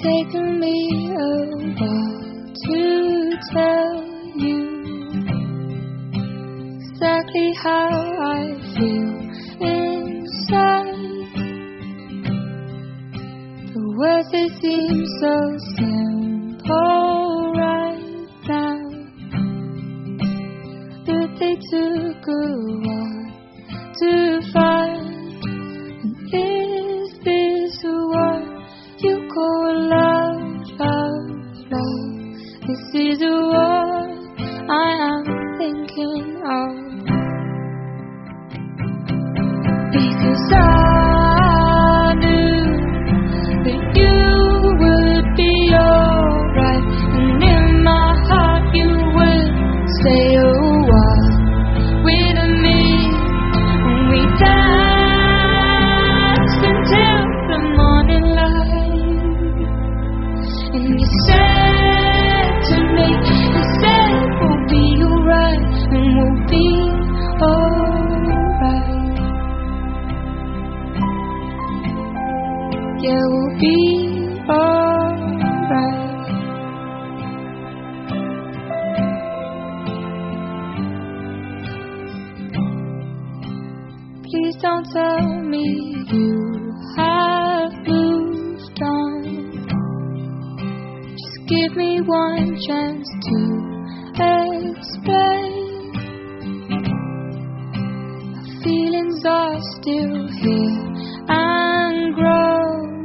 taken me a while to tell you exactly how I feel inside. The words they seem so simple right now, but they took a while to find. And is this what you call love, love, love? This is what I am thinking of. Because I knew that you would be alright, and in my heart you would stay a while with me. And we danced until the morning light. And you said to me, you said we'll be alright, and we'll be alright. Yeah, we'll be alright. Please don't tell me you have moved on. Just give me one chance to explain. My feelings are still here and growing.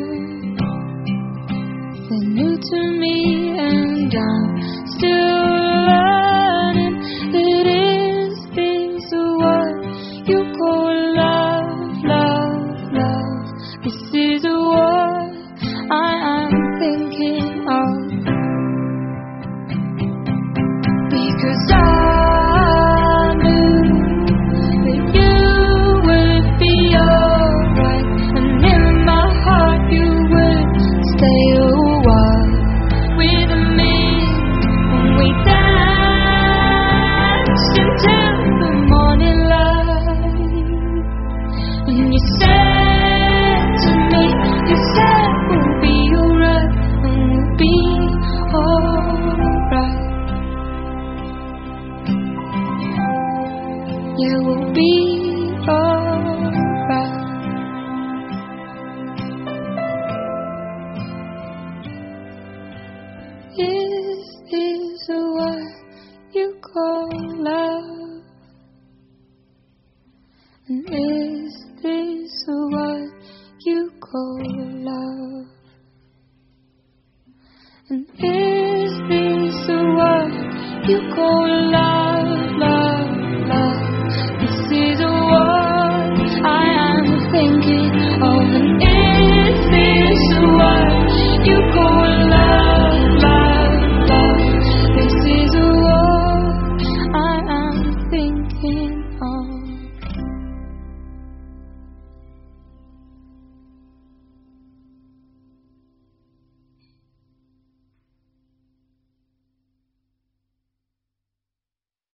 They're new to me and I'm still learning. That is this what you call love, love, love? This is what I am thinking of. Because I knew that you would be alright, and in my heart you would stay a while with me. And we danced until the morning light. And you said to me, you said we'll be alright, and we'll be alright. Yeah, we'll be alright. Is this what you call love? And is this what you call